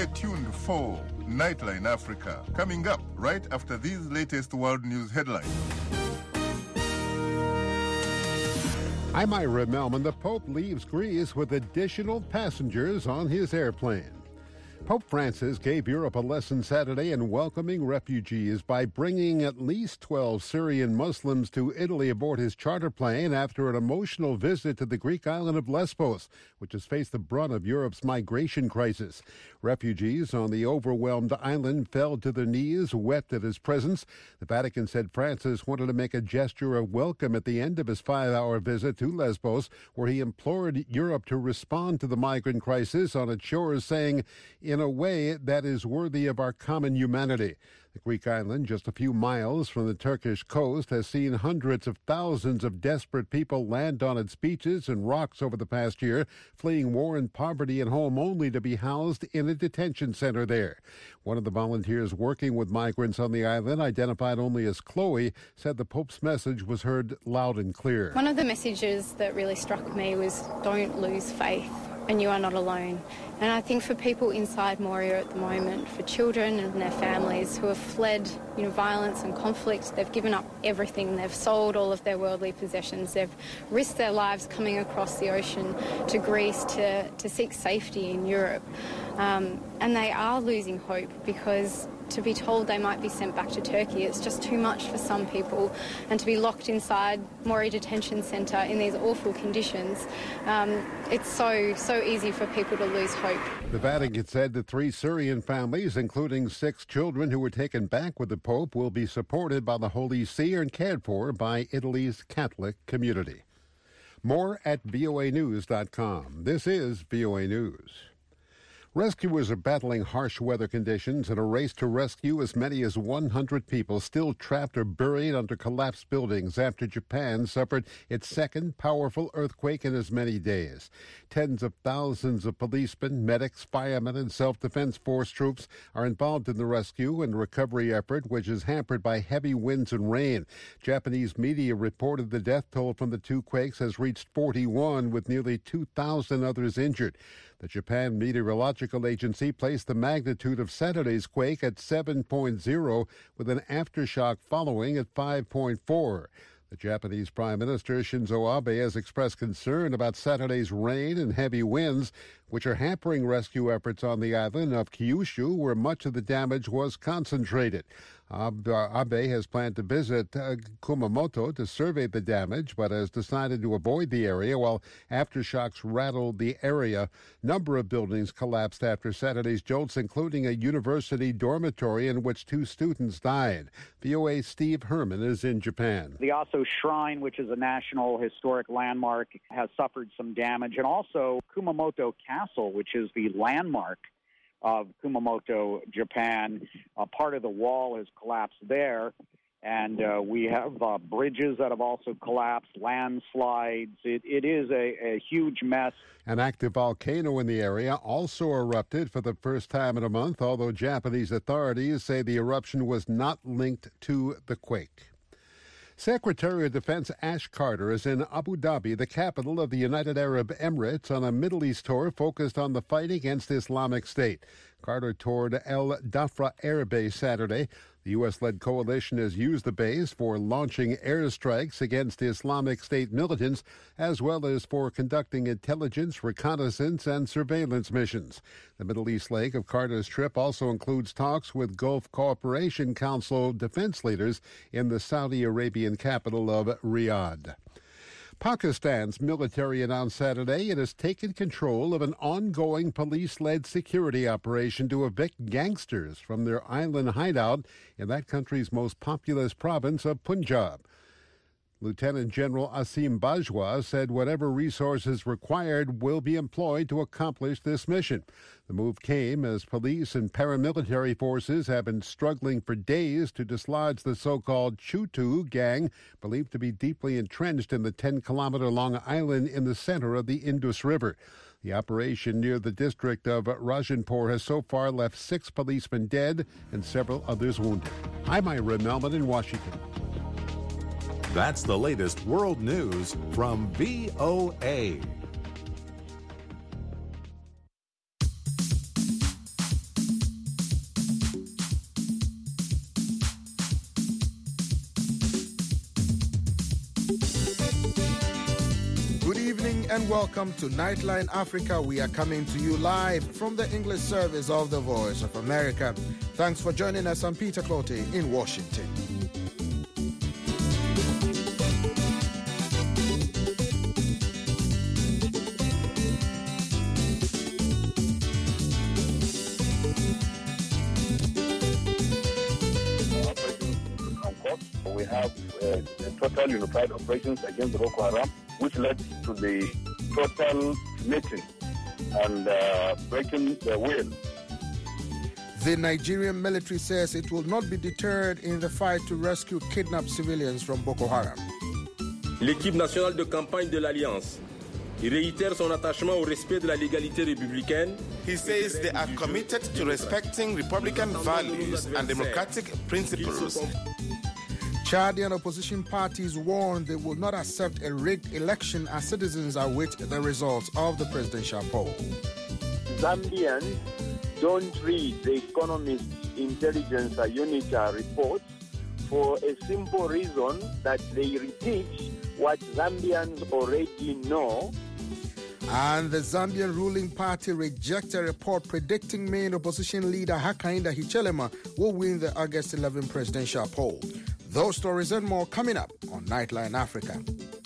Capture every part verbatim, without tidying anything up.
Stay tuned for Nightline Africa, coming up right after these latest world news headlines. I'm Ira Melman. The Pope leaves Greece with additional passengers on his airplane. Pope Francis gave Europe a lesson Saturday in welcoming refugees by bringing at least twelve Syrian Muslims to Italy aboard his charter plane after an emotional visit to the Greek island of Lesbos, which has faced the brunt of Europe's migration crisis. Refugees on the overwhelmed island fell to their knees, wept at his presence. The Vatican said Francis wanted to make a gesture of welcome at the end of his five-hour visit to Lesbos, where he implored Europe to respond to the migrant crisis on its shores, saying, in a way that is worthy of our common humanity. The Greek island, just a few miles from the Turkish coast, has seen hundreds of thousands of desperate people land on its beaches and rocks over the past year, fleeing war and poverty at home only to be housed in a detention center there. One of the volunteers working with migrants on the island, identified only as Chloe, said the Pope's message was heard loud and clear. One of the messages that really struck me was, don't lose faith, and you are not alone. And I think for people inside Moria at the moment, for children and their families who have fled, you know, violence and conflict, they've given up everything. They've sold all of their worldly possessions. They've risked their lives coming across the ocean to Greece to, to seek safety in Europe. Um, and they are losing hope because to be told they might be sent back to Turkey, it's just too much for some people. And to be locked inside Moria Detention Centre in these awful conditions, um, it's so, so easy for people to lose hope. The Vatican said the three Syrian families, including six children who were taken back with the Pope, will be supported by the Holy See and cared for by Italy's Catholic community. More at V O A news dot com. This is V O A News. Rescuers are battling harsh weather conditions in a race to rescue as many as one hundred people still trapped or buried under collapsed buildings after Japan suffered its second powerful earthquake in as many days. Tens of thousands of policemen, medics, firemen, and self-defense force troops are involved in the rescue and recovery effort, which is hampered by heavy winds and rain. Japanese media reported the death toll from the two quakes has reached forty-one, with nearly two thousand others injured. The Japan Meteorological Agency placed the magnitude of Saturday's quake at seven point oh, with an aftershock following at five point four. The Japanese Prime Minister Shinzo Abe has expressed concern about Saturday's rain and heavy winds, which are hampering rescue efforts on the island of Kyushu, where much of the damage was concentrated. Abe has planned to visit uh, Kumamoto to survey the damage, but has decided to avoid the area while aftershocks rattled the area. Number of buildings collapsed after Saturday's jolts, including a university dormitory in which two students died. V O A's Steve Herman is in Japan. The Aso Shrine, which is a national historic landmark, has suffered some damage, and also Kumamoto Castle, which is the landmark of Kumamoto, Japan. Uh, part of the wall has collapsed there, and uh, we have uh, bridges that have also collapsed, landslides. It, it is a, a huge mess. An active volcano in the area also erupted for the first time in a month, although Japanese authorities say the eruption was not linked to the quake. Secretary of Defense Ash Carter is in Abu Dhabi, the capital of the United Arab Emirates, on a Middle East tour focused on the fight against Islamic State. Carter toured El Dhafra Air Base Saturday. The U S-led coalition has used the base for launching airstrikes against Islamic State militants, as well as for conducting intelligence, reconnaissance, and surveillance missions. The Middle East leg of Carter's trip also includes talks with Gulf Cooperation Council defense leaders in the Saudi Arabian capital of Riyadh. Pakistan's military announced Saturday it has taken control of an ongoing police-led security operation to evict gangsters from their island hideout in that country's most populous province of Punjab. Lieutenant General Asim Bajwa said whatever resources required will be employed to accomplish this mission. The move came as police and paramilitary forces have been struggling for days to dislodge the so-called Chutu gang, believed to be deeply entrenched in the ten-kilometer-long island in the center of the Indus River. The operation near the district of Rajanpur has so far left six policemen dead and several others wounded. I'm Ira Melman in Washington. That's the latest world news from V O A. evening and welcome to Nightline Africa. We are coming to you live from the English service of the Voice of America. Thanks for joining us. I'm Peter Clottey in Washington. We have uh, total unified operations against Boko Haram, which led to the total meeting and uh, breaking the will. The Nigerian military says it will not be deterred in the fight to rescue kidnapped civilians from Boko Haram. L'équipe nationale de campagne de l'Alliance réitère son attachement au respect de la légalité républicaine. He says they are committed to respecting republican values and democratic principles. Chadian opposition parties warn they will not accept a rigged election as citizens await the results of the presidential poll. Zambians don't read the Economist Intelligence Unit reports for a simple reason that they repeat what Zambians already know. And the Zambian ruling party rejects a report predicting main opposition leader Hakainde Hichilema will win the August eleventh presidential poll. Those stories and more coming up on Nightline Africa.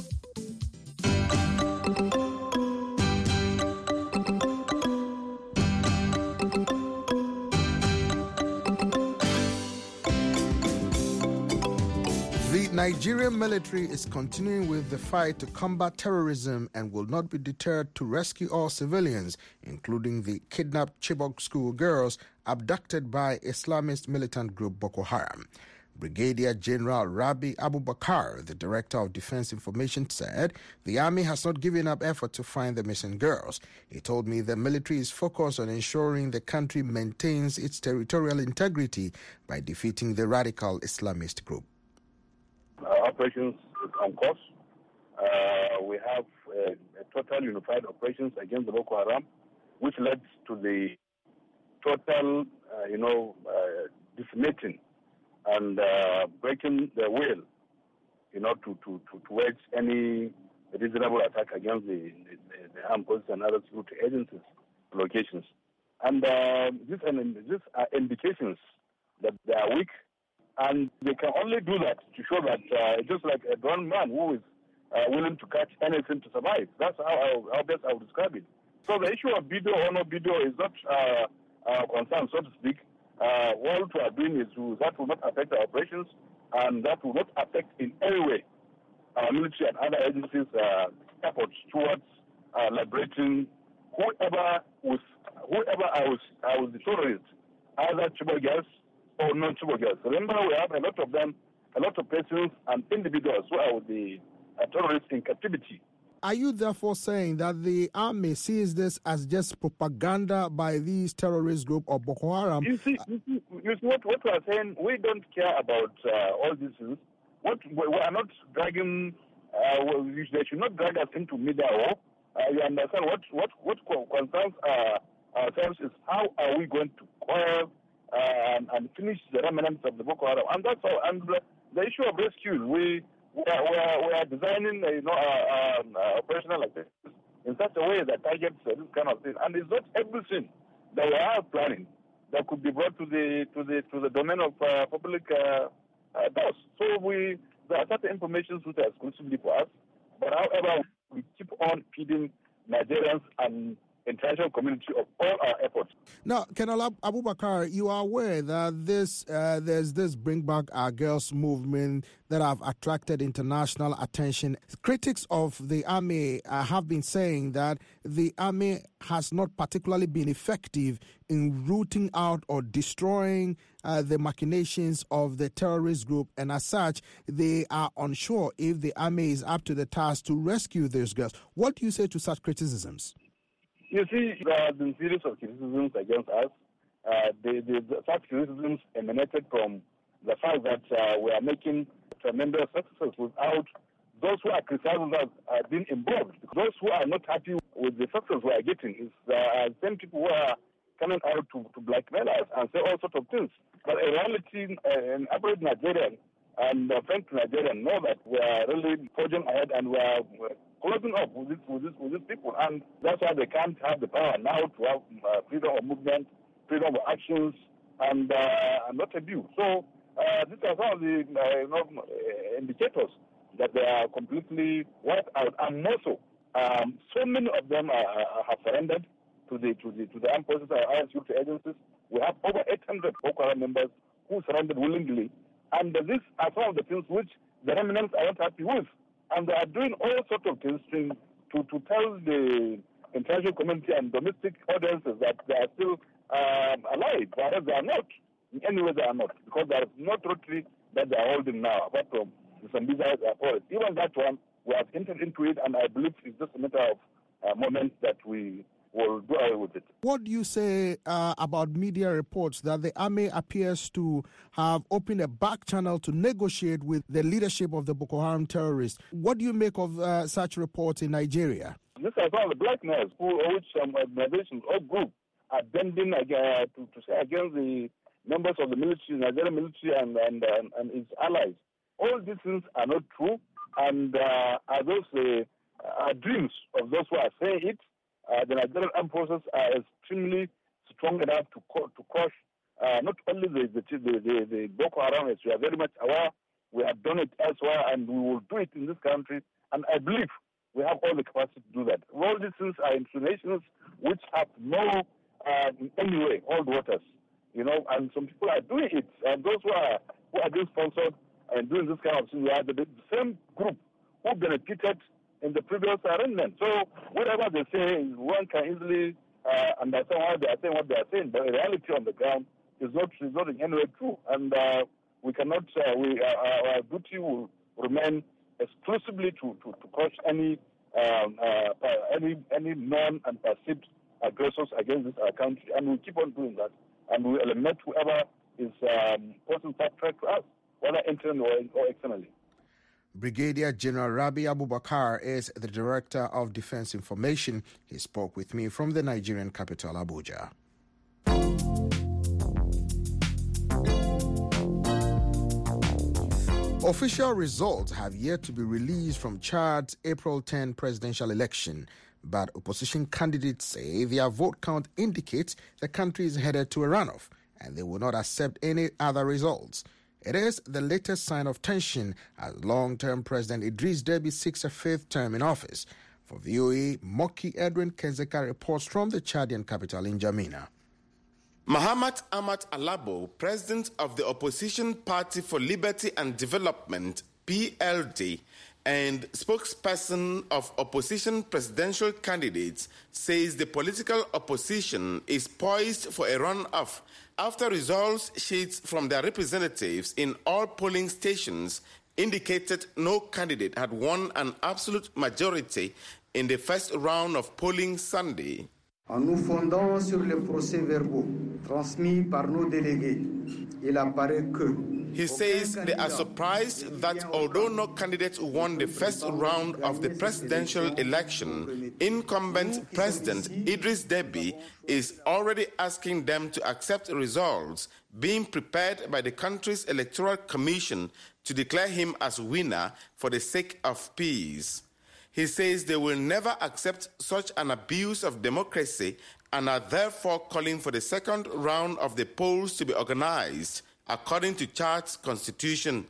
The Nigerian military is continuing with the fight to combat terrorism and will not be deterred to rescue all civilians, including the kidnapped Chibok school girls abducted by Islamist militant group Boko Haram. Brigadier General Rabi Abubakar, the Director of Defense Information, said the army has not given up effort to find the missing girls. He told me the military is focused on ensuring the country maintains its territorial integrity by defeating the radical Islamist group. Our operations on course. Uh, we have uh, total unified operations against the Boko Haram, which led to the total, uh, you know, uh, decimating and uh, breaking the will, you know, to, to, to, to wage any reasonable attack against the, the, the armed forces and other security agencies, locations. And uh, these, these are indications that they are weak, and they can only do that to show that uh, just like a grown man who is uh, willing to catch anything to survive. That's how, I, how best I would describe it. So the issue of video or no video is not uh, uh, concern, so to speak. Uh, what we are doing is to, that will not affect our operations, and that will not affect in any way our military and other agencies' uh, efforts towards uh, liberating whoever was whoever I was I was the terrorist, either Chibok girls or non-Chibok girls. Remember, we have a lot of them, a lot of persons and individuals who are the uh, terrorists in captivity. Are you therefore saying that the army sees this as just propaganda by these terrorist group or Boko Haram? You see, you see, you see what, what we are saying, we don't care about uh, all these things. What, we are not dragging, uh, they should not drag us into media war. Uh, you understand what, what, what concerns uh, ourselves is how are we going to quell uh, and, and finish the remnants of the Boko Haram. And that's all. And the, the issue of rescue, we... We are, we, are, we are designing, uh, you know, uh, um, uh, operational activities in such a way that targets uh, this kind of thing. And it's not everything that we are planning that could be brought to the to the to the domain of uh, public uh, uh, doors. So we there are certain information which are exclusively for us. But however, we keep on feeding Nigerians and international community of all our efforts. Now, Colonel Abubakar, you are aware that this uh, there's this Bring Back Our Girls movement that have attracted international attention. Critics of the army uh, have been saying that the army has not particularly been effective in rooting out or destroying uh, the machinations of the terrorist group, and as such, they are unsure if the army is up to the task to rescue these girls. What do you say to such criticisms? You see, there have been series of criticisms against us. Uh, the, the, the, such criticisms emanated from the fact that uh, we are making tremendous successes without those who are criticizing us uh, being involved. Those who are not happy with the success we are getting is uh, same people who are coming out to, to blackmail us and say all sorts of things. But in reality, uh, an average Nigerian and a frank Nigerian know that we are really forging ahead and we are closing up with, this, with, this, with these people. And that's why they can't have the power now to have uh, freedom of movement, freedom of actions, and, uh, and not abuse. So uh, these are some of the uh, you know, indicators that they are completely wiped out. And more so, um, so many of them are, are, have surrendered to the to the to the armed forces and other security agencies. We have over eight hundred Boko Haram members who surrendered willingly, and uh, these are some of the things which the remnants are not happy with, and they are doing all sorts of things to to, to tell the international community and domestic audiences that they are still um, alive, whereas they are not. In any way, they are not, because there is no territory that they are holding now, apart from the Sambisa forest. Even that one, we have entered into it, and I believe it's just a matter of uh, moments that we will do away with it. What do you say uh, about media reports that the army appears to have opened a back channel to negotiate with the leadership of the Boko Haram terrorists? What do you make of uh, such reports in Nigeria? These are some of the blackmails who, which some organizations or groups are bending uh, to, to say against the members of the military, Nigerian military, and, and, and, and its allies. All these things are not true, and uh, are those uh, are dreams of those who are saying it. Uh, the Nigerian armed forces are extremely strong enough to co- to crush uh, not only the the, the, the the Boko Haram, as we are very much aware. We have done it elsewhere, and we will do it in this country. And I believe we have all the capacity to do that. All these things are insinuations which have no, uh, in any way, hold waters. You know, and some people are doing it. And those who are who are being sponsored and doing this kind of thing, we are the, the same group who benefited in the previous arrangement. So whatever they say, one can easily uh, understand why they are saying what they are saying. But the reality on the ground is not is not in any way true. And uh, we cannot. Uh, we uh, our duty will remain exclusively to to, to crush any um, uh, any any known and perceived aggressors against this our country, and we we'll keep on doing that. And we eliminate whoever is um, posing that threat to us, whether internally or, or externally. Brigadier General Rabi Abubakar is the Director of Defense Information. He spoke with me from the Nigerian capital, Abuja. Official results have yet to be released from Chad's April tenth presidential election, but opposition candidates say their vote count indicates the country is headed to a runoff, and they will not accept any other results. It is the latest sign of tension as long-term President Idris Deby seeks a fifth term in office. For V O A, Moki Edwin Kenzeka reports from the Chadian capital in N'Djamena. Mahamat Ahmad Alabo, president of the Opposition Party for Liberty and Development, P L D, and spokesperson of opposition presidential candidates, says the political opposition is poised for a runoff after results sheets from their representatives in all polling stations indicated no candidate had won an absolute majority in the first round of polling Sunday. En nous fondant sur les procès-verbaux transmis par nos délégués, il apparaît que He says they are surprised that although no candidate won the first round of the presidential election, incumbent President Idris Deby is already asking them to accept results being prepared by the country's Electoral Commission to declare him as winner for the sake of peace. He says they will never accept such an abuse of democracy and are therefore calling for the second round of the polls to be organized according to Chad's constitution.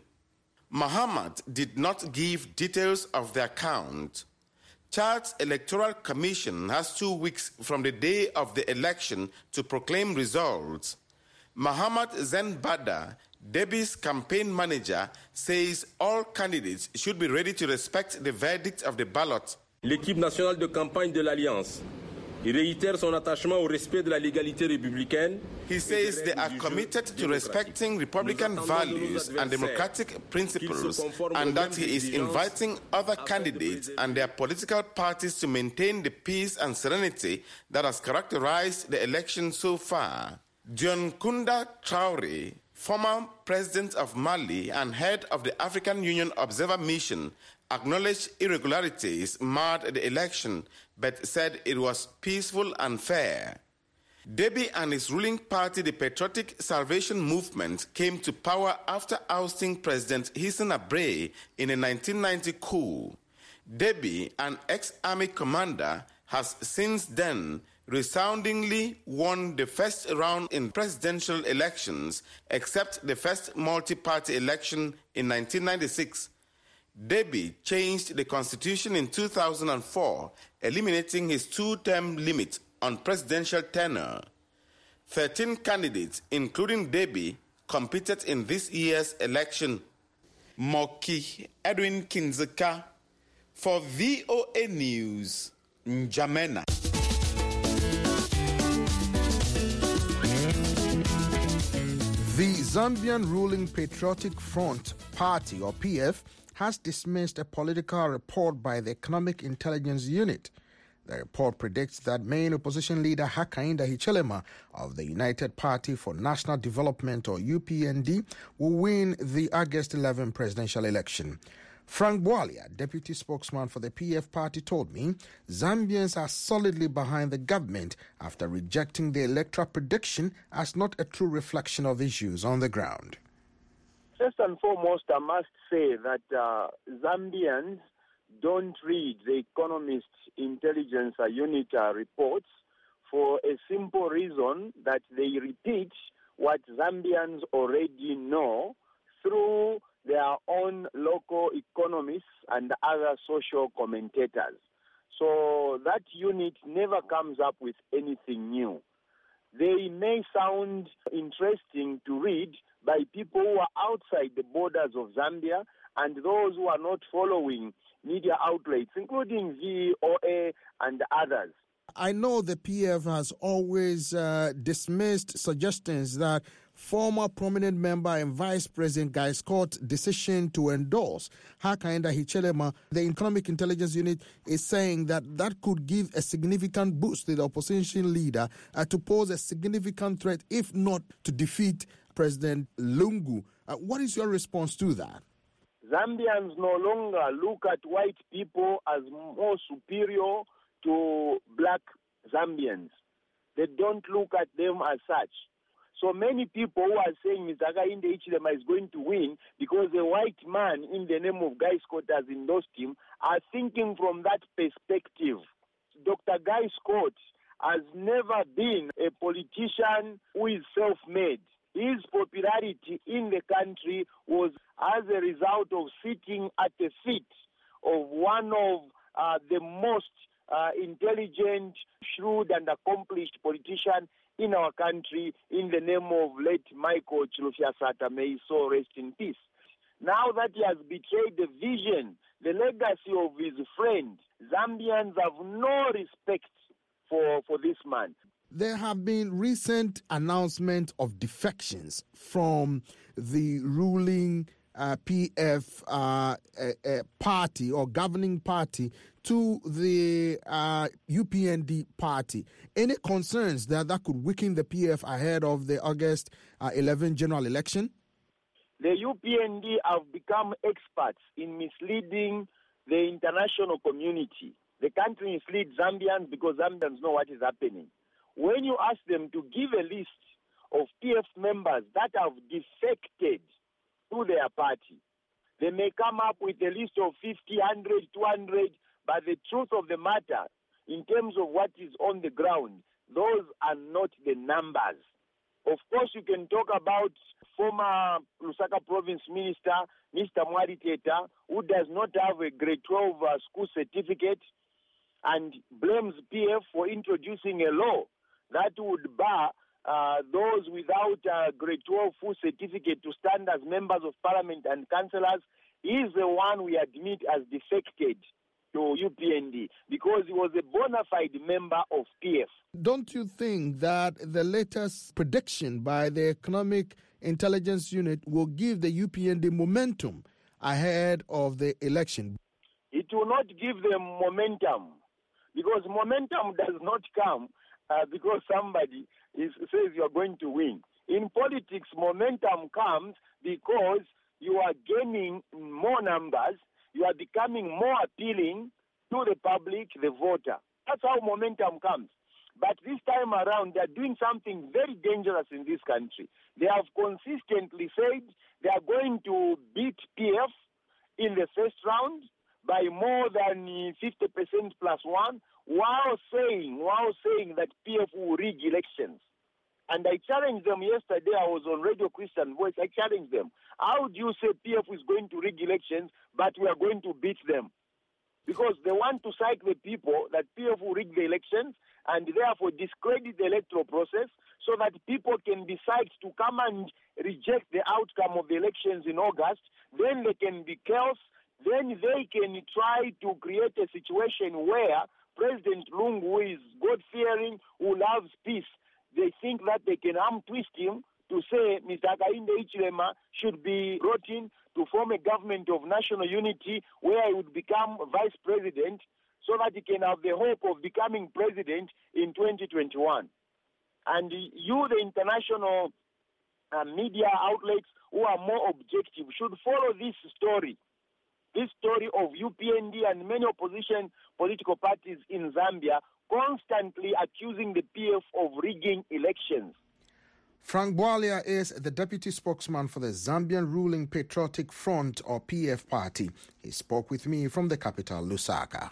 Mahamat did not give details of their count. Chad's Electoral Commission has two weeks from the day of the election to proclaim results. Mahamat Zenbada, Deby's campaign manager, says all candidates should be ready to respect the verdict of the ballot. L'équipe nationale de campagne de l'Alliance réitère son attachement au respect de la légalité républicaine. He says they are committed to respecting Republican values and democratic principles, and that he is inviting other candidates and their political parties to maintain the peace and serenity that has characterized the election so far. Dionkunda Traoré, former president of Mali and head of the African Union Observer Mission, acknowledged irregularities marred the election, but said it was peaceful and fair. Deby and his ruling party, the Patriotic Salvation Movement, came to power after ousting President Hissène Habré in a nineteen ninety coup. Deby, an ex-army commander, has since then resoundingly won the first round in presidential elections, except the first multi-party election in nineteen ninety-six. Deby changed the constitution in two thousand four, eliminating his two-term limit on presidential tenure. Thirteen candidates, including Deby, competed in this year's election. Moki Edwin Kinzeka for V O A News, N'Djamena. The Zambian ruling Patriotic Front Party, or P F, has dismissed a political report by the Economic Intelligence Unit. The report predicts that main opposition leader Hakainde Hichilema of the United Party for National Development, or U P N D, will win the August eleventh presidential election. Frank Bwalia, deputy spokesman for the P F party, told me Zambians are solidly behind the government after rejecting the electoral prediction as not a true reflection of issues on the ground. First and foremost, I must say that uh, Zambians don't read the Economist Intelligence Unit uh, reports for a simple reason that they repeat what Zambians already know through their own local economists and other social commentators. So that unit never comes up with anything new. They may sound interesting to read by people who are outside the borders of Zambia and those who are not following media outlets, including V O A and others. I know the P F has always uh, dismissed suggestions that former prominent member and Vice President Guy Scott's decision to endorse Hakainde Hichilema, the Economic Intelligence Unit, is saying that that could give a significant boost to the opposition leader uh, to pose a significant threat, if not to defeat President Lungu. Uh, what is your response to that? Zambians no longer look at white people as more superior to black Zambians. They don't look at them as such. So many people who are saying Mister Hakainde Hichilema is going to win because a white man in the name of Guy Scott has endorsed him are thinking from that perspective. Doctor Guy Scott has never been a politician who is self-made. His popularity in the country was as a result of sitting at the feet of one of uh, the most uh, intelligent, shrewd and accomplished politicians in our country in the name of late Michael Chilufya Sata, may his soul rest in peace. Now that he has betrayed the vision, the legacy of his friend, Zambians have no respect for, for this man. There have been recent announcements of defections from the ruling uh, P F uh, uh, uh, party or governing party to the uh, U P N D party. Any concerns that that could weaken the P F ahead of the August uh, eleventh general election? The U P N D have become experts in misleading the international community. The country misleads Zambians because Zambians know what is happening. When you ask them to give a list of P F members that have defected to their party, they may come up with a list of fifty, one hundred, two hundred, but the truth of the matter, in terms of what is on the ground, those are not the numbers. Of course, you can talk about former Lusaka Province Minister, Mister Mwari Teta, who does not have a grade twelve uh, school certificate and blames P F for introducing a law that would bar uh, those without a grade twelve full certificate to stand as members of parliament and councillors. He is the one we admit as defected to U P N D because he was a bona fide member of P F. Don't you think that the latest prediction by the Economic Intelligence Unit will give the U P N D momentum ahead of the election? It will not give them momentum because momentum does not come uh, because somebody is, says you're going to win. In politics, momentum comes because you are gaining more numbers, you are becoming more appealing to the public, the voter. That's how momentum comes. But this time around, they're doing something very dangerous in this country. They have consistently said they are going to beat P F in the first round, by more than fifty percent plus one, while saying, while saying that P F will rig elections. And I challenged them yesterday. I was on Radio Christian Voice. I challenged them. How do you say P F is going to rig elections, but we are going to beat them? Because they want to psych the people that P F will rig the elections and therefore discredit the electoral process so that people can be psyched to come and reject the outcome of the elections in August. Then they can be chaos. Then they can try to create a situation where President Lungu, who is God-fearing, who loves peace, they think that they can arm twist him to say Mister Hakainde Hichilema should be brought in to form a government of national unity where he would become vice president so that he can have the hope of becoming president in twenty twenty-one. And you, the international uh, media outlets who are more objective, should follow this story, this story of U P N D and many opposition political parties in Zambia constantly accusing the P F of rigging elections. Frank Bwalia is the deputy spokesman for the Zambian Ruling Patriotic Front, or P F party. He spoke with me from the capital, Lusaka.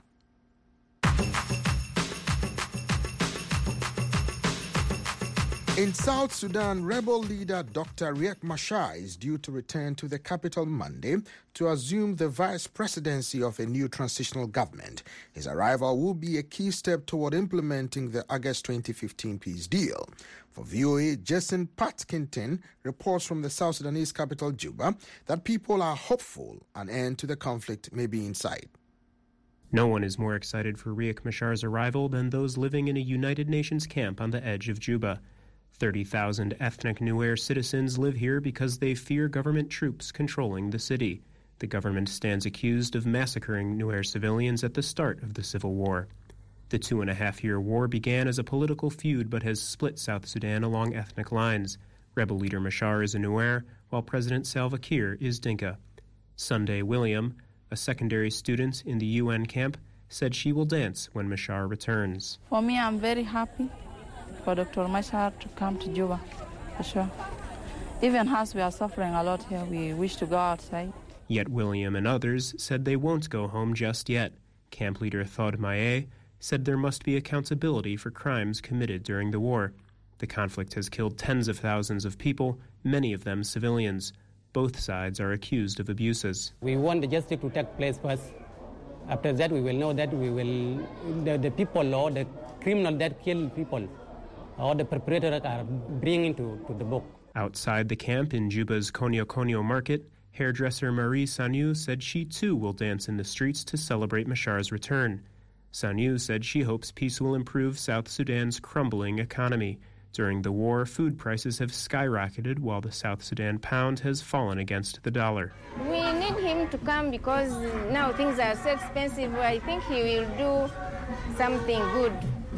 In South Sudan, rebel leader Doctor Riek Machar is due to return to the capital Monday to assume the vice presidency of a new transitional government. His arrival will be a key step toward implementing the August twenty fifteen peace deal. For V O A, Jason Patkington reports from the South Sudanese capital, Juba, that people are hopeful an end to the conflict may be in sight. No one is more excited for Riek Machar's arrival than those living in a United Nations camp on the edge of Juba. thirty thousand ethnic Nuer citizens live here because they fear government troops controlling the city. The government stands accused of massacring Nuer civilians at the start of the civil war. The two-and-a-half-year war began as a political feud but has split South Sudan along ethnic lines. Rebel leader Machar is a Nuer, while President Salva Kiir is Dinka. Sunday William, a secondary student in the U N camp, said she will dance when Machar returns. For me, I'm very happy for Doctor Machar to come to Juba, for sure. Even us, we are suffering a lot here. We wish to go outside. Yet William and others said they won't go home just yet. Camp leader Thod Maye said there must be accountability for crimes committed during the war. The conflict has killed tens of thousands of people, many of them civilians. Both sides are accused of abuses. We want the justice to take place first. After that, we will know that we will the, the people or the criminal that kill people or the perpetrators are bringing to, to the book. Outside the camp in Juba's Konyo Konyo market, hairdresser Marie Sanyu said she too will dance in the streets to celebrate Machar's return. Sanyu said she hopes peace will improve South Sudan's crumbling economy. During the war, food prices have skyrocketed while the South Sudan pound has fallen against the dollar. We need him to come because now things are so expensive. I think he will do something good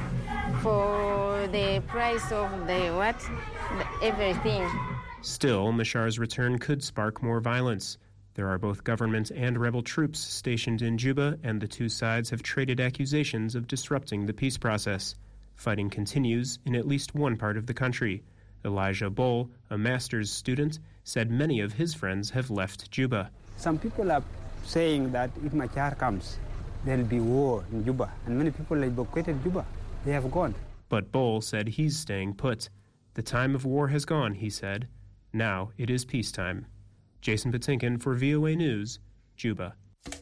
for the price of the what, the everything. Still, Machar's return could spark more violence. There are both government and rebel troops stationed in Juba, and the two sides have traded accusations of disrupting the peace process. Fighting continues in at least one part of the country. Elijah Bull, a master's student, said many of his friends have left Juba. Some people are saying that if Machar comes, there will be war in Juba, and many people have evacuated Juba. They have gone. But Bull said he's staying put. The time of war has gone, he said. Now it is peacetime. Jason Patinkin for V O A News, Juba.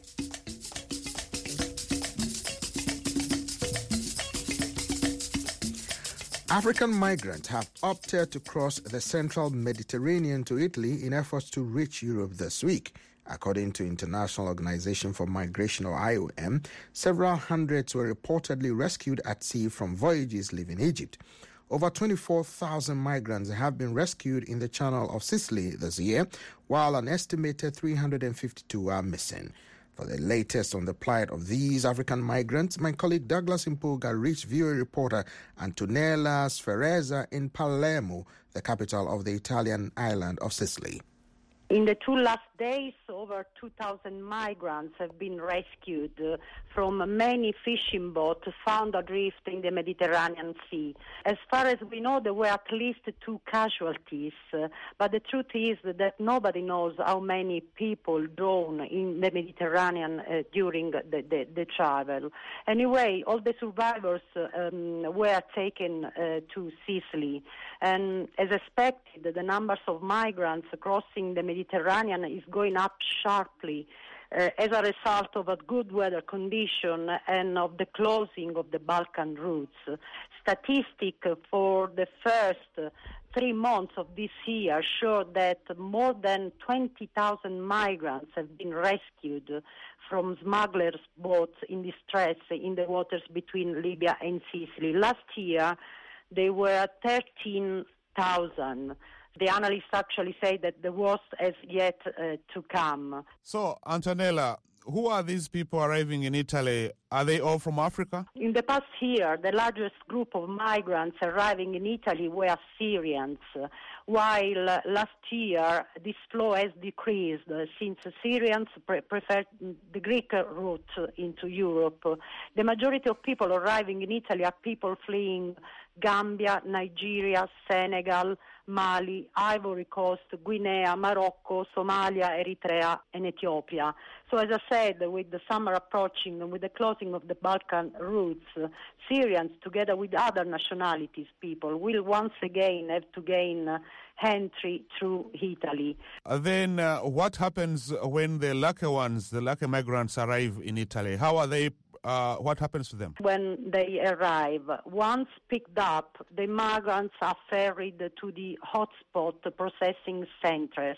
African migrants have opted to cross the central Mediterranean to Italy in efforts to reach Europe this week. According to International Organization for Migration, or I O M, several hundreds were reportedly rescued at sea from voyages leaving Egypt. Over twenty-four thousand migrants have been rescued in the Channel of Sicily this year, while an estimated three hundred fifty-two are missing. For the latest on the plight of these African migrants, my colleague Douglas Impuga reached V O A reporter Antonella Sferrezza in Palermo, the capital of the Italian island of Sicily. In the two last days, over two thousand migrants have been rescued uh, from many fishing boats found adrift in the Mediterranean Sea. As far as we know, there were at least two casualties, uh, but the truth is that nobody knows how many people drowned in the Mediterranean uh, during the, the, the travel. Anyway, all the survivors um, were taken uh, to Sicily, and as expected, the numbers of migrants crossing the Mediterranean is going up sharply uh, as a result of a good weather condition and of the closing of the Balkan routes. Statistics for the first three months of this year show that more than twenty thousand migrants have been rescued from smugglers' boats in distress in the waters between Libya and Sicily. Last year, they were thirteen thousand. The analysts actually say that the worst has yet uh, to come. So, Antonella, who are these people arriving in Italy? Are they all from Africa? In the past year, the largest group of migrants arriving in Italy were Syrians, while uh, last year this flow has decreased uh, since Syrians pre- prefer the Greek route into Europe. The majority of people arriving in Italy are people fleeing Gambia, Nigeria, Senegal, Mali, Ivory Coast, Guinea, Morocco, Somalia, Eritrea, and Ethiopia. So as I said, with the summer approaching and with the closing of the Balkan routes, uh, Syrians, together with other nationalities people, will once again have to gain uh, entry through Italy. Uh, then uh, what happens when the lucky ones, the lucky migrants arrive in Italy? How are they Uh, what happens to them? When they arrive, once picked up, the migrants are ferried to the hotspot processing centres.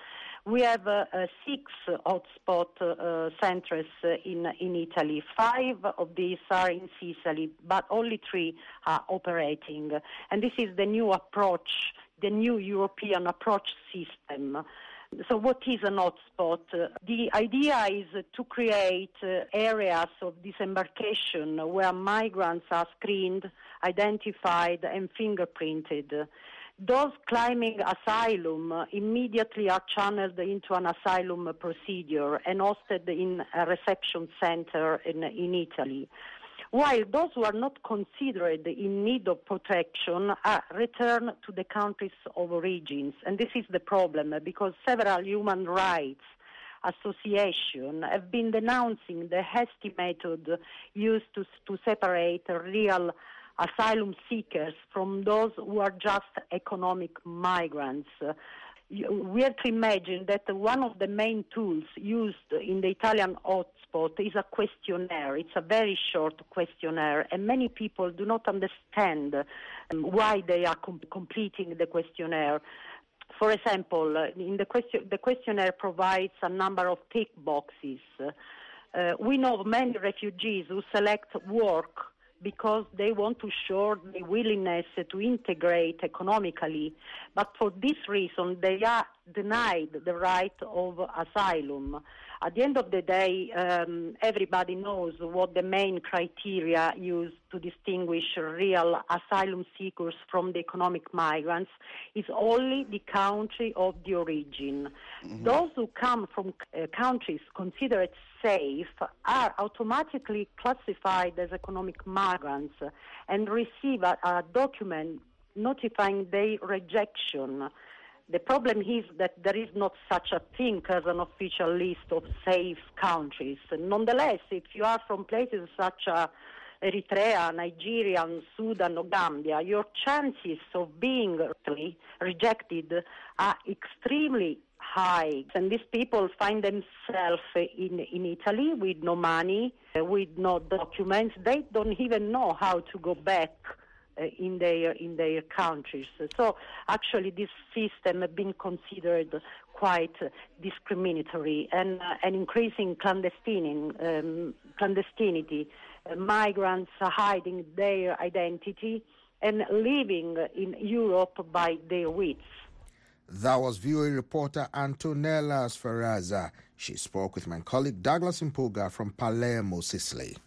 We have uh, uh, six hotspot uh, centres in, in Italy. Five of these are in Sicily, but only three are operating. And this is the new approach, the new European approach system. So what is an hotspot? Uh, the idea is uh, to create uh, areas of disembarkation where migrants are screened, identified and fingerprinted. Those claiming asylum uh, immediately are channeled into an asylum procedure and hosted in a reception center in, in Italy, while those who are not considered in need of protection are returned to the countries of origins. And this is the problem, because several human rights associations have been denouncing the hasty method used to, to separate real asylum seekers from those who are just economic migrants. We have to imagine that one of the main tools used in the Italian hotspot is a questionnaire. It's a very short questionnaire, and many people do not understand um, why they are com- completing the questionnaire. For example, in the, question- the questionnaire provides a number of tick boxes. Uh, we know many refugees who select work because they want to show the willingness to integrate economically. But for this reason, they are denied the right of asylum. At the end of the day, um, everybody knows what the main criteria used to distinguish real asylum seekers from the economic migrants is only the country of the origin. Mm-hmm. Those who come from uh, countries considered safe are automatically classified as economic migrants and receive a, a document notifying their rejection. The problem is that there is not such a thing as an official list of safe countries. Nonetheless, if you are from places such as Eritrea, Nigeria, Sudan, or Gambia, your chances of being rejected are extremely high. And these people find themselves in, in Italy with no money, with no documents. They don't even know how to go back Uh, in their in their countries. So actually this system has been considered quite discriminatory and uh, and increasing clandestine um, clandestinity. Uh, migrants are hiding their identity and living in Europe by their wits. That was V O A reporter Antonella Sferrazza. She spoke with my colleague Douglas Impuga from Palermo, Sicily.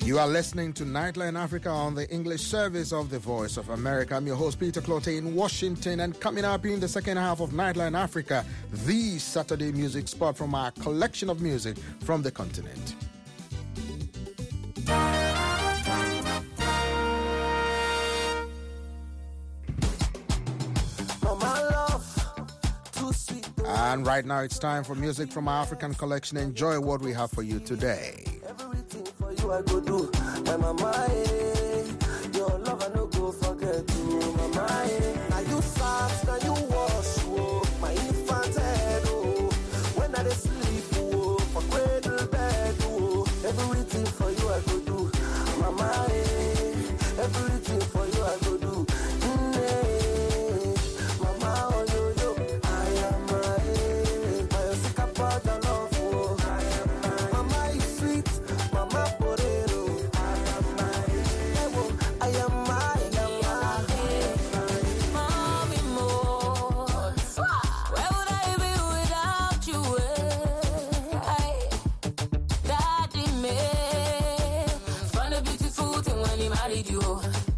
You are listening to Nightline Africa on the English service of the Voice of America. I'm your host, Peter Clote in Washington, and coming up in the second half of Nightline Africa, the Saturday music spot from our collection of music from the continent. And right now it's time for music from our African collection. Enjoy what we have for you today. Everything for you I go do, my mama, eh. Your love I no go forget you, mama, eh. Now you fast, now you wash, oh, my infant head, oh. When I dey sleep, oh, for cradle bed, oh. Everything for you I go do, mama, eh. Everything for you I go do, mm, eh. Mama, oh yo yo, I am my, I am sick about your love, oh. Mama, you sweet, mama, porero, I am my, I am my, I am my, mommy more. Where would I be without you? Eh? Daddy me, found a beautiful thing when he married you.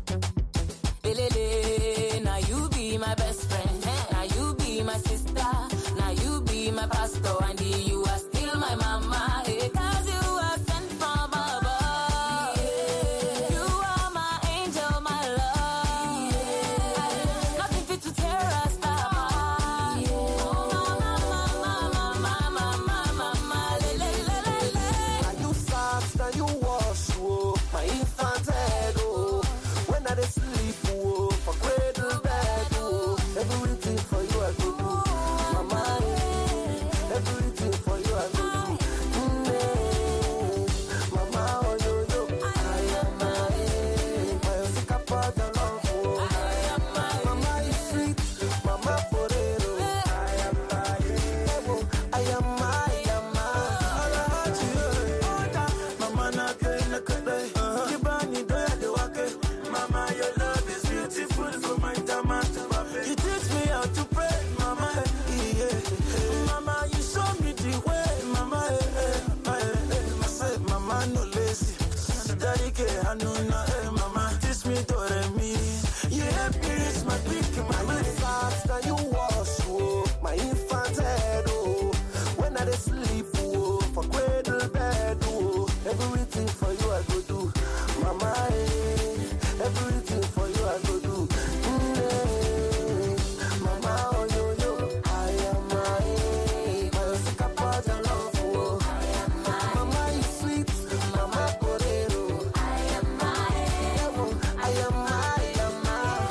Lele, now you be my best friend. Now you be my sister. Now you be my pastor. And you are still my mama. eh, Cause you are sent from above. You are my angel, my love. Nothing fit to tear us apart. Oh, mama, mama, mama, mama, mama, lele, lele, lele. Now you fast, now you wash, oh, my infant head, oh. When I dey sleep, oh, for cradle bed, oh. Everything for you I go do, mama, eh. Everything for you I go do, mm, eh. Mama, oh yo yo, I am my, I am sick about your love, oh. I am my, mama you sweet, mama porero, I am my, I am my, I am my. Mama na kay na kay, kibani doya de wake. Mama, your love is beautiful for my tomato. You teach me how to pray, mama. Yeah. Mama, you show me the way, mama. Eh, eh, eh. I say, mama, no lazy. Daddy, I know na, eh, mama. Teach me to re me. You help me reach my peak, mama. You fast, now you wash, oh, my infant head, oh. When I dey sleep, oh, for cradle bed, oh. Everything for you I go do, mama, eh. Everything for you I go do, mm, eh. Mama, oh yo yo, I am my, I am sick about your love, oh. Mama, you sweet, mama porero, I am my, I am my, I am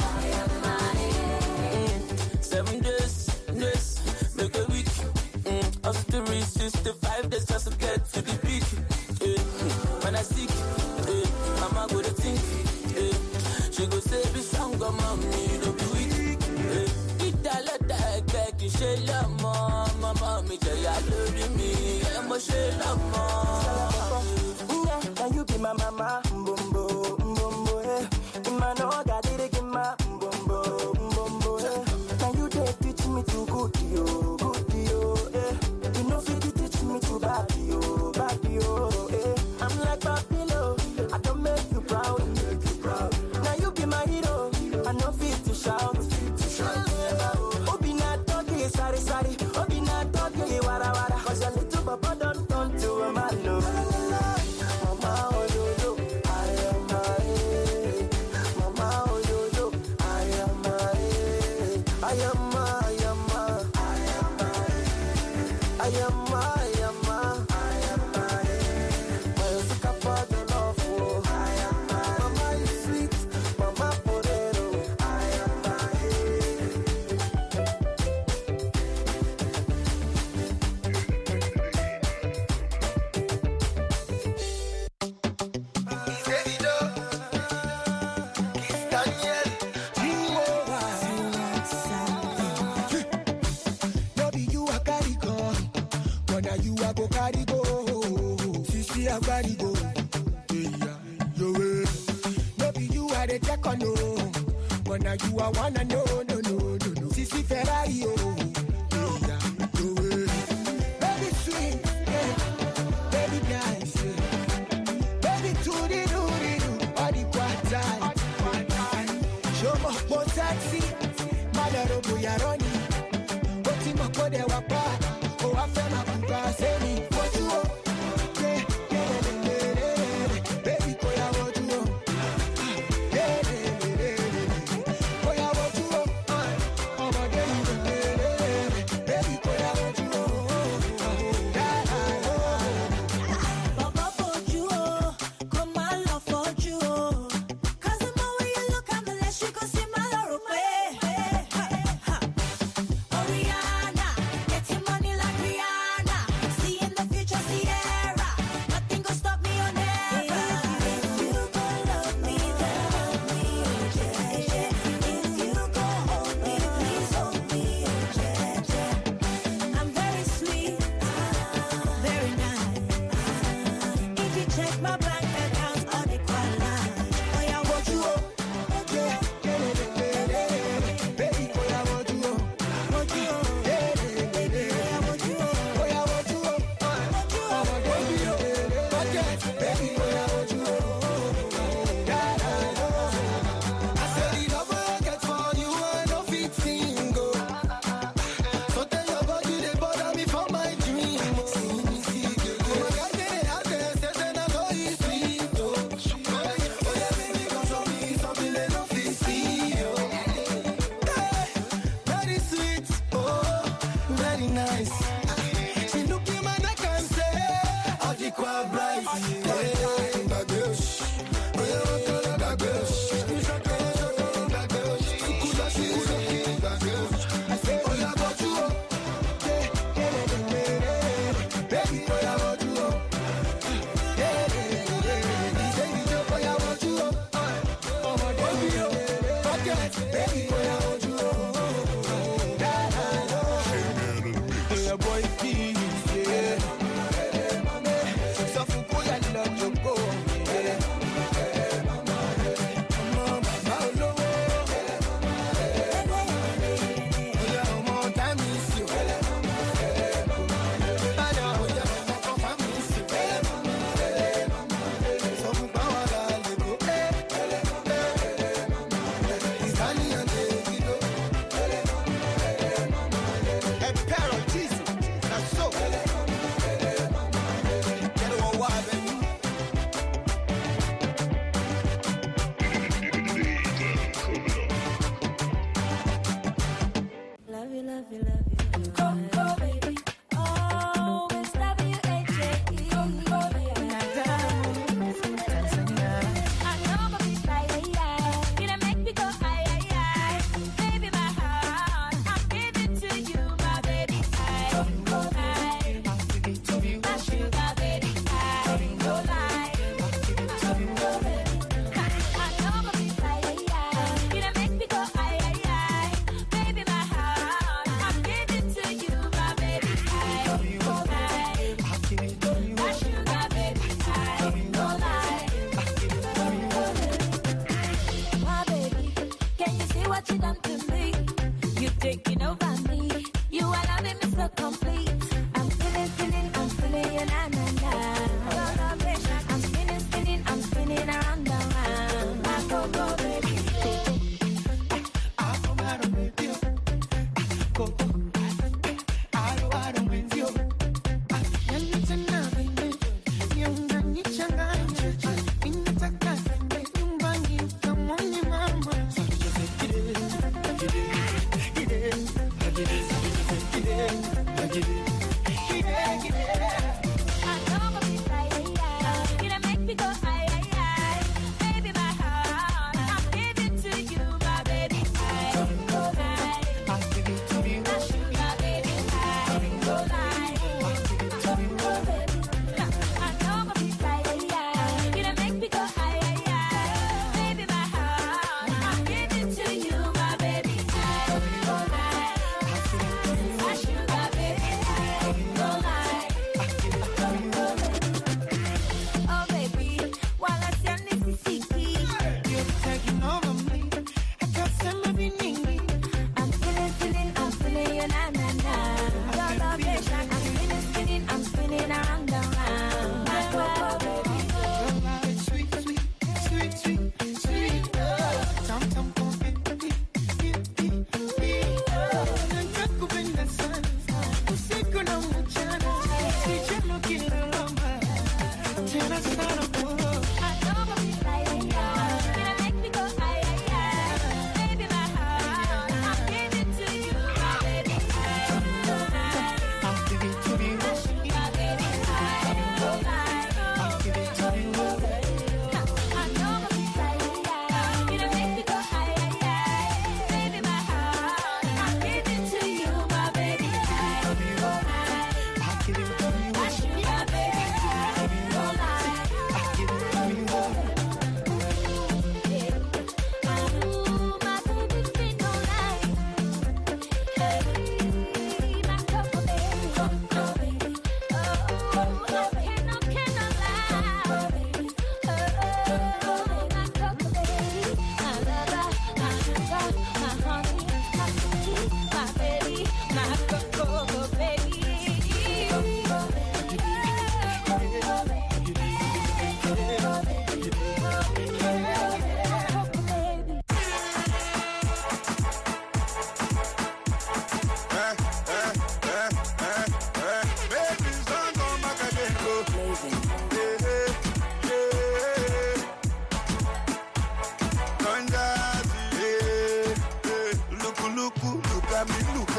my. Seven days, days, make a week. Mm. After three sixty-five days just to get to the peak. Eh. When I sick, eh, mama go to think. Eh. She go say be stronger, mommy, don't be weak. Eh. It a lot of back in she love mama, mama, me tell ya love me, I'm a she love mama. Now you be my mama, mbombo, mbombo, eh. In my no got it, give my mbombo, mbombo, eh. Now you dey teach me to good yo, good yo, eh. You know fit to teach me to bad yo, bad yo, eh. I'm like a pillow, I don't make you proud, make you proud. Now you be my hero, I know fit to shout, fit to shout. Obi na talkie, sorry, sorry. Obi na talkie, wara wara. Cause your little papa don't turn to a man, no. Mama, oh yo yo, I am my, mama, oh yo yo, I am my, I am my, I am my, I am my, I am my, I am my. Well, sick about your love, oh. I am my, mama, you sweet, mama porero, I am my. No be you a carry go, but now you a go carry go. Sisi a carry go, yeah, yo way. No be you a the check on no, but now you a wanna know, no, no, no, no. Sisi Ferrari, oh, yeah, yo way. Baby sweet, yeah. Baby nice, yeah. Baby to the taxi, Madaro Buyaroni, Otimo Kode Wapa, O Afema Kuka, Semi, what you want? Baby, Koya, what you want? Koya, what you want? Oh, my baby, baby, Koya, what you want?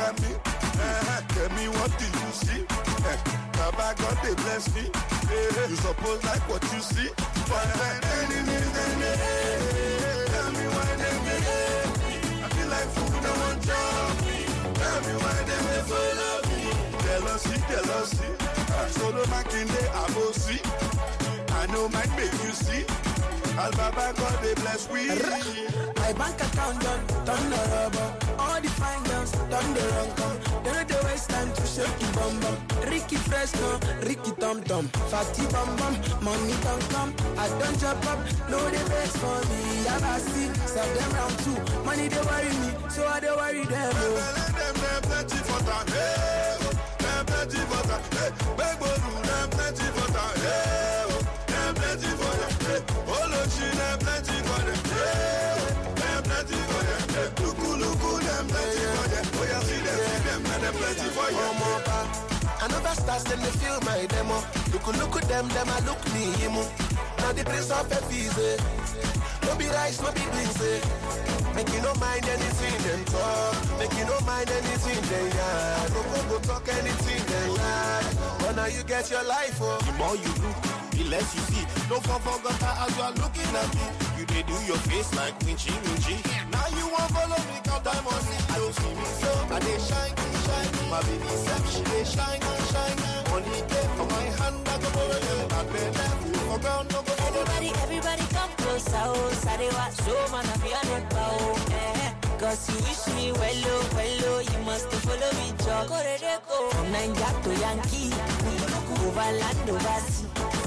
at me. Uh-huh. Tell me what do you see? Uh, Baba God they bless me. Uh, you suppose like what you see. But my enemies they hate. Tell me why they hate me. I feel like food no one job me. Tell me why they may follow me. Jealousy, jealousy. Uh, Solo Makinde Abosi. I know might make you see. Al Baba God they bless we. My bank account done, done the rubber. All the fine girls done the wrong come. They know the waste time to shake the bum bum. Ricky fresh no, Ricky Tom Tom. Fatty bum bum, money don't come. I don't jump up, no they best for me. I got see, sell them round two. Money they worry me, so I don't worry them. Oh. Them, them, them plenty for time. Hey, them plenty for time. Hey, beg bodu, them plenty for time. Hey, them plenty for them. Hey, Olochi, them plenty for them. Hey, them plenty for them. Hey, luku luku, them plenty for them. Oh yeah, see them, see them, and them plenty for you. Oh my God, I know that stars them they feel my demo. Look look at them, them I look me him. Now the prince of Ephese. No be rice, no be beans. Make you no mind anything them talk. Make you no mind anything they yarn. No go go talk anything they lie. But now you get your life, oh. The more you look, the less you see. Don't forget that as you are looking at me. You they do your face like winchy winchy. Now you want follow me, cause I'm on it. I don't see me so, and they shine, shine. My baby self, she they shine, shine. Money came from my hand, I go over you. I pay left, for ground, no go over. Everybody, everybody come closer, oh. Sarewa, so man, I feel a neck, oh. Cause you wish me well, oh, well, oh. You must follow me, Joe. From Nanja to Yankee, over land, over sea.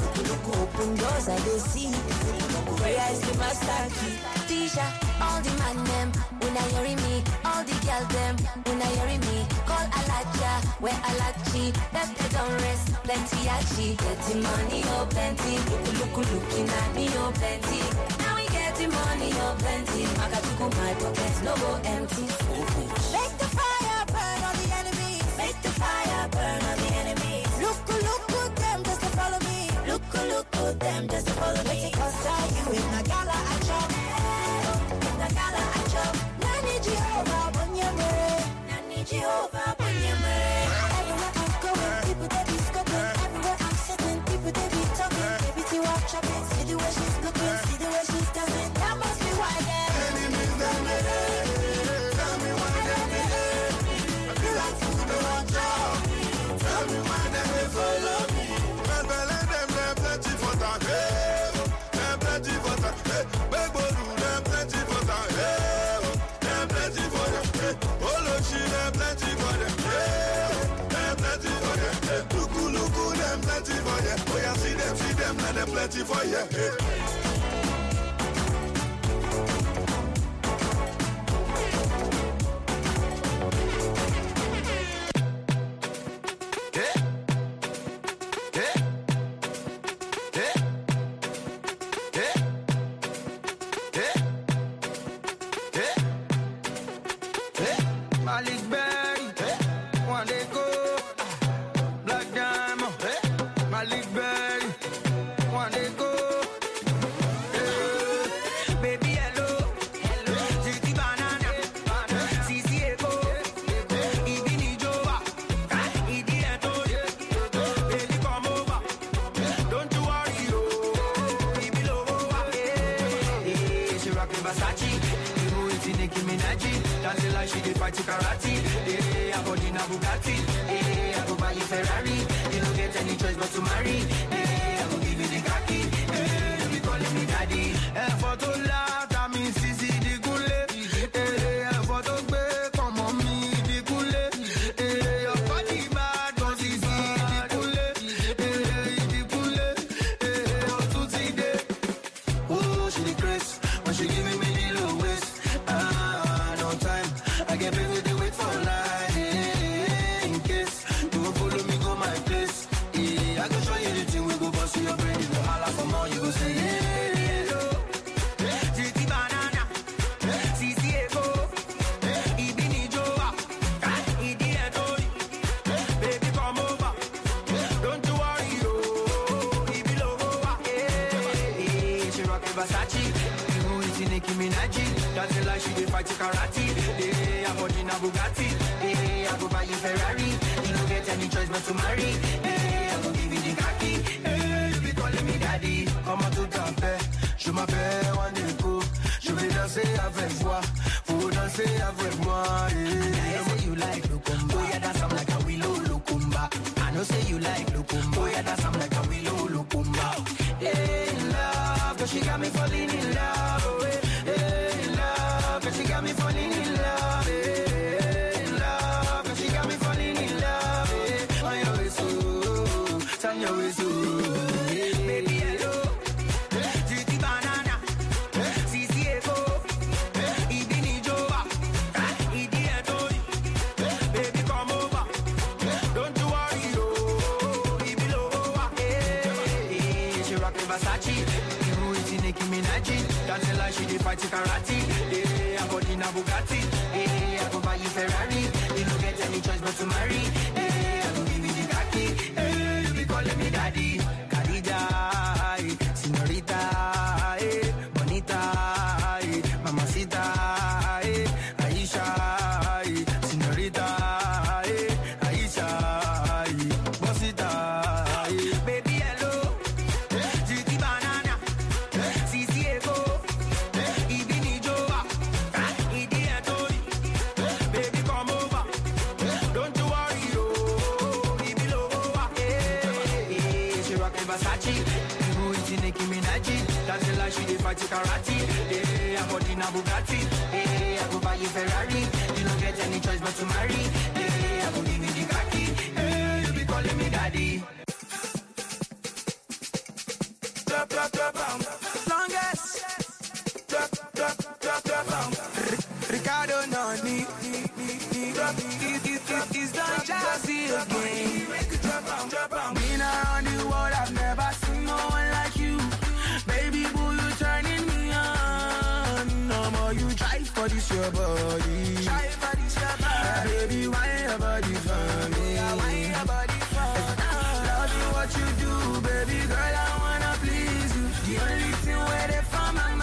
Open doors I they see. Prayer is the master key. Tisha, all the man them, when I hear me, all the girl them, when I hear me, call Alaja, where Alachi, left they don't rest, plenty achi, getting money, oh plenty, look, look, looking at me, oh plenty, now we getting money, oh plenty, Makatuku, my pockets, no go empty. Make the fire burn on the enemies, make the fire burn on the enemies, look, look, look them just to follow me. Look, look, look them just to follow me. Cause I you in a gala I chop. In a gala I chop. Nani Jehovah Bonyamere. Nani Jehovah Bonyamere. Everywhere I'm going, people they be scoping. Everywhere I'm sitting, people they be talking. Baby to walk shopping. See the way she's looking, see the way she's dancing. That must be why them enemies them they hate. Tell me why them they hate me. I feel like food they want job. Tell me why them they follow me. Plenty for time, hey, them plenty for time, hey, beg bodu, them plenty for time, hey, them plenty for them, hey, Olochi, them plenty for them, hey, them plenty for them, hey, luku luku, them plenty for them, oh yeah, see them, see them, and them plenty for you, hey. Nicki Minaj, dancing like she dey fight karate. Hey, I'm body na Bugatti. Hey, I go buy you Ferrari. You don't get any choice but to marry. Hey, I go give you the khaki. Hey, you be calling me daddy. Comment tout à fait, je m'appelle Wandeko. Je vais danser avec toi, faut danser avec moi. Yeah. I say you like Lukumba, oh yeah, that's I'm like a willow Lukumba. I know say you like Lukumba, oh yeah, that's I'm like a willow Lukumba. Hey, in love, cause she got me falling in love. Oh, hey, in love, cause she got me falling in love. Hey, in love, cause she got me falling in love. Hey, on your way so, turn your way so. Baby, hello. Dancing like she dey fight karate. Yeah, I got in a Bugatti. Yeah, I go buy you Ferrari. You don't get any choice but to marry. Yeah, I go give you the khaki. Yeah, you be calling me daddy. Khadija, señorita, eh, bonita, eh, mamacita, eh, Aisha, eh, señorita, eh, Aisha, eh, bosita, eh, baby hello, G T banana, C C Ego. Dancing like she dey fight karate. Yeah, I got in a Bugatti. Yeah, I go buy you Ferrari. You don't get any choice but to marry. Yeah, I go give you the khaki. Yeah, you be calling me daddy. Drop, drop, drop, um. Longest. Drop, drop, drop, drop, um. Ricardo Nani. Drop, it's done Chelsea again. Been around the world, I've never seen no one like you. Baby boo, you turning me on. No more you try for this your body. Try for this your body. Baby, why your body for me? Why your body for me? Love you what you do, baby girl, I wanna please you. The only thing where they from my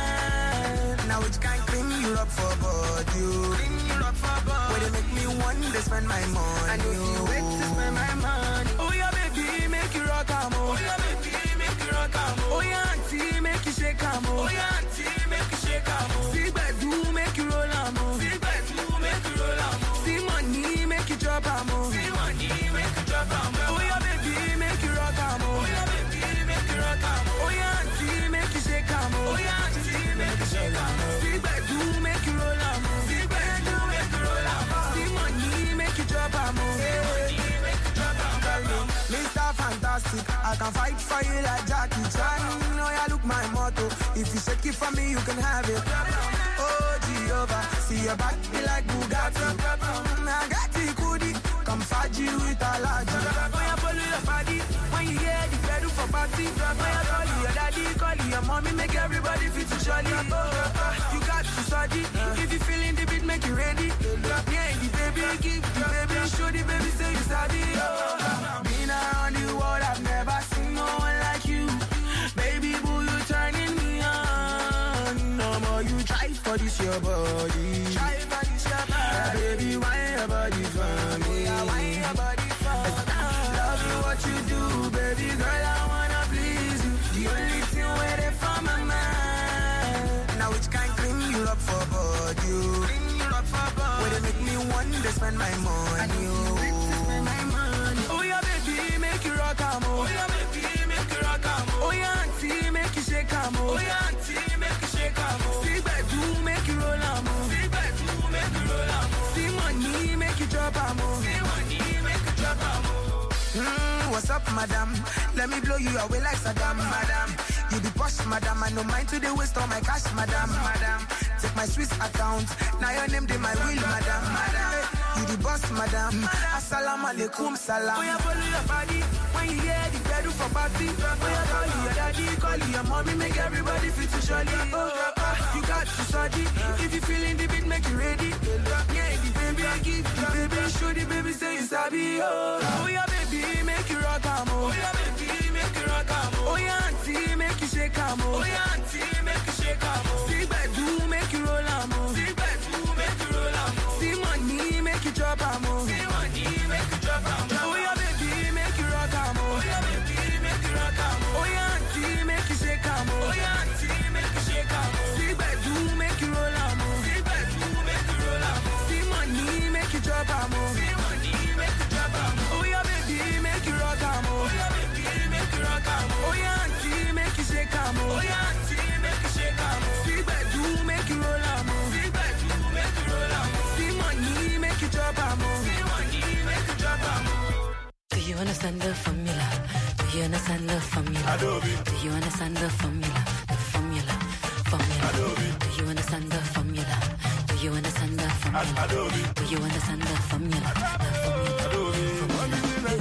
mind. Now it can clean you up for body. Clean you up for body. Where they make me want to spend my money. I know you wait to spend my money. Oh yeah, baby, make you rock, I'm oh yeah, baby, make you rock, I'm oh yeah. Make you shake a mo. Oh yeah, auntie, make you shake a mo. See bedu, make you roll a mo. See bedu, make you roll a mo. See money, make you drop a mo. See money, make you drop a mo. Oh yeah, baby, make you rock a mo. Oh yeah, baby, make you rock a mo. Oh yeah, auntie, make you shake a mo. Oh yeah, auntie, make you shake a mo. See bedu, make you roll a mo. See bedu, make you roll a mo. See money, make you drop a mo. See money, make you drop a mo. Mister Fantastic, I can fight for you like Jackie Chan. Oh yeah, look my motto. If you shake it for me, you can have it. Oh Jehovah, see your back be like Bugatti. I got the goodie, come faji with a large. When you follow your body, when you hear the pedal for party. When you call your daddy, call your mommy, make everybody feel too jolly. Oh, you got to study. If you feeling the beat, make you ready. Yeah, the baby, give the baby, show the baby, say you study. Oh, been around the world, I've never seen no one like you. Baby boo, you turning me on. No more you try for this your body. Try for this your body. Baby, why your body for me? Why your body for me? Love you what you do, baby girl, I wanna please you. The only thing where they from my mind. Now it can clean you up for body. Clean you up for body. Where they make me want to spend my money. Oh yeah, baby, make you rock a mo. Oh yeah, baby, make you rock a mo. Oh yeah, auntie, make you shake a mo. Oh yeah, auntie, make you shake a mo. See bedu, make you roll a mo. See bedu, make you roll a mo. See money, make you drop a mo. See money, make you drop a mo. Mm, what's up, madam? Let me blow you away like Saddam, madam. You be posh, madam. I no mind to the waste all my cash, madam, madam. Take my Swiss account. Now your name, they my will, madam, madam. You the boss, madam. Assalamu alaikum, salam. When you follow your body, when you hear the pedal for party. When you call your daddy, call your mommy, make everybody feel too jolly. Oh, uh, you got to study. If you feeling the beat, make you ready. Yeah, the baby, give the baby, show the baby, say you sabi. Oh, oh yeah, baby, make you rock a mo. Oh yeah, baby, make you rock a mo. Oh yeah, auntie, make you shake a mo. Oh yeah, auntie, make you shake a mo. See bedu, make you roll a mo. See bedu, make you roll a mo. See money, make you drop a mo. understand the formula? Do you understand the formula? Do you understand the formula? The formula, formula. Do you understand the formula? Do you understand the formula? Do you understand the formula? The formula,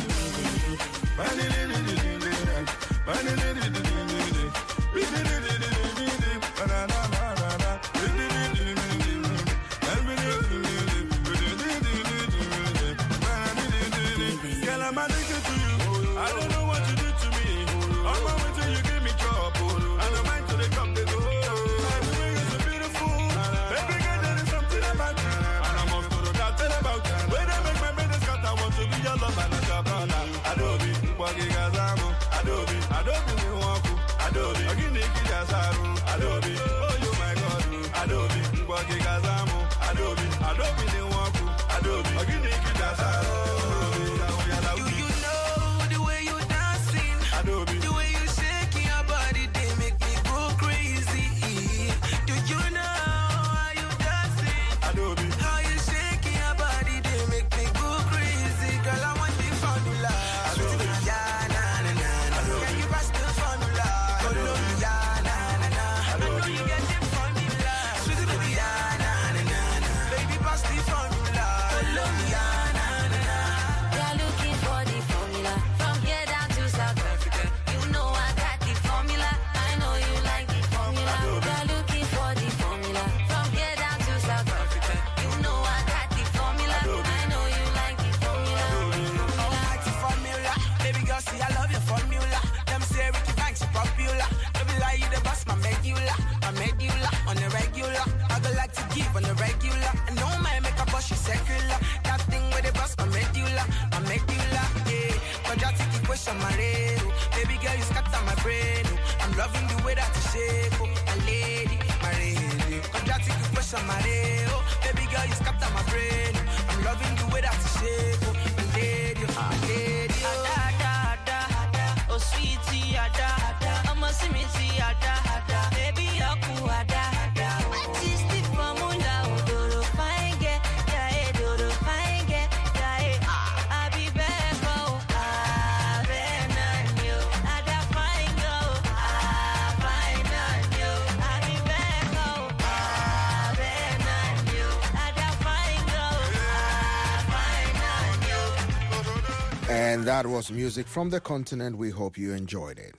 Girl, I'm addicted to you. I don't know what you did to me. On my way till you give me trouble. And the mind till they come, they go. Everything is so beautiful. Baby girl, there is something about you. And I'm off to the doctor about you. When I make my business cut, I want to be your love and not your brother. Adobe, Wagi Gazamo. Adobe, Adobe, Niwaku. Adobe, Aginiki Jazaru. Adobe, oh, you my God. Adobe, Wagi Gazamo. Adobe, Adobe, Niwaku. Adobe, Aginiki Jazaru. Baby girl, you scatter my brain. I'm loving the way that you shake, oh, my lady, my lady. Quadratic equation, my lady. Baby girl, you scatter my brain. I'm loving the way that you shake, oh, my lady, my lady. Ada, ada, ada, ada. Oh, sweetie, ada, ada. I'm a simiti, ada, ada. Baby, aku ada, ada. What is the formula? Do the fine get, yeah, do the fine get, yeah. I be back, oh. And that was music from the continent. We hope you enjoyed it.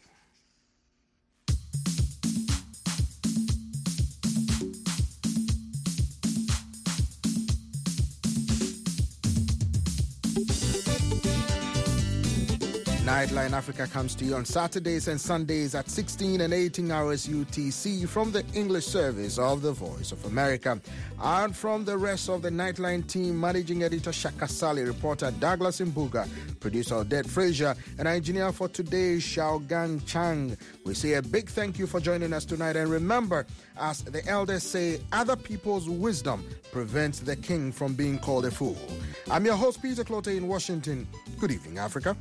Nightline Africa comes to you on Saturdays and Sundays at sixteen and eighteen hours U T C from the English service of the Voice of America. And from the rest of the Nightline team, managing editor Shaka Sali, reporter Douglas Imbuga, producer Odette Frazier, and engineer for today, Xiaogang Chang. We say a big thank you for joining us tonight. And remember, as the elders say, other people's wisdom prevents the king from being called a fool. I'm your host, Peter Clote in Washington. Good evening, Africa.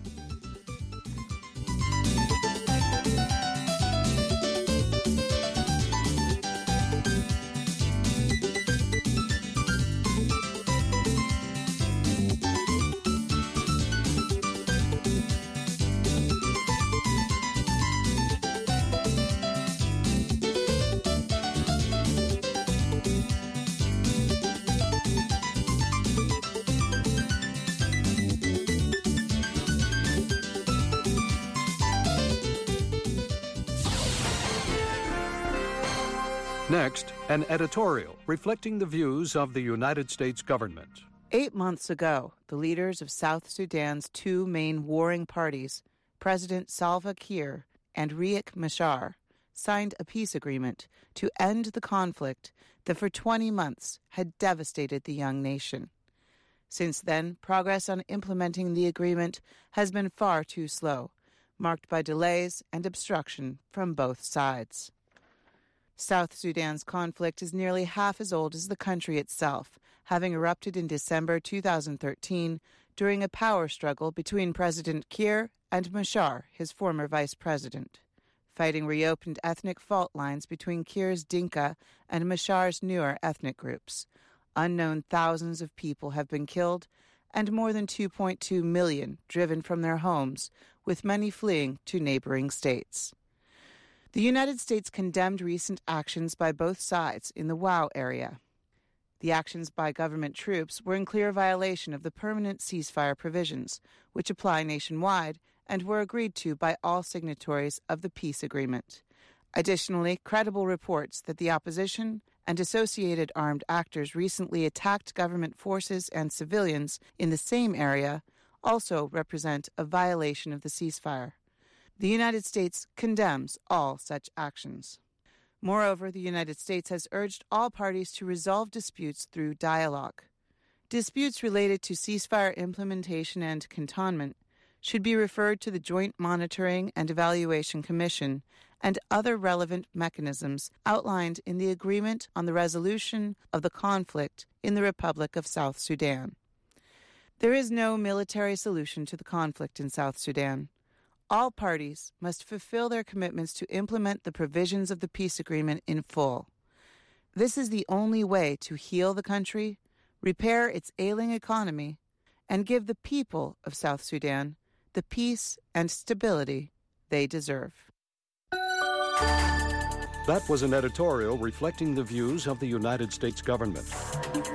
Next, an editorial reflecting the views of the United States government. Eight months ago, the leaders of South Sudan's two main warring parties, President Salva Kiir and Riek Machar, signed a peace agreement to end the conflict that for twenty months had devastated the young nation. Since then, progress on implementing the agreement has been far too slow, marked by delays and obstruction from both sides. South Sudan's conflict is nearly half as old as the country itself, having erupted in December two thousand thirteen during a power struggle between President Kiir and Machar, his former vice president. Fighting reopened ethnic fault lines between Kiir's Dinka and Machar's newer ethnic groups. Unknown thousands of people have been killed, and more than two point two million driven from their homes, with many fleeing to neighboring states. The United States condemned recent actions by both sides in the W O W area. The actions by government troops were in clear violation of the permanent ceasefire provisions, which apply nationwide and were agreed to by all signatories of the peace agreement. Additionally, credible reports that the opposition and associated armed actors recently attacked government forces and civilians in the same area also represent a violation of the ceasefire. The United States condemns all such actions. Moreover, the United States has urged all parties to resolve disputes through dialogue. Disputes related to ceasefire implementation and cantonment should be referred to the Joint Monitoring and Evaluation Commission and other relevant mechanisms outlined in the Agreement on the Resolution of the Conflict in the Republic of South Sudan. There is no military solution to the conflict in South Sudan. All parties must fulfill their commitments to implement the provisions of the peace agreement in full. This is the only way to heal the country, repair its ailing economy, and give the people of South Sudan the peace and stability they deserve. That was an editorial reflecting the views of the United States government.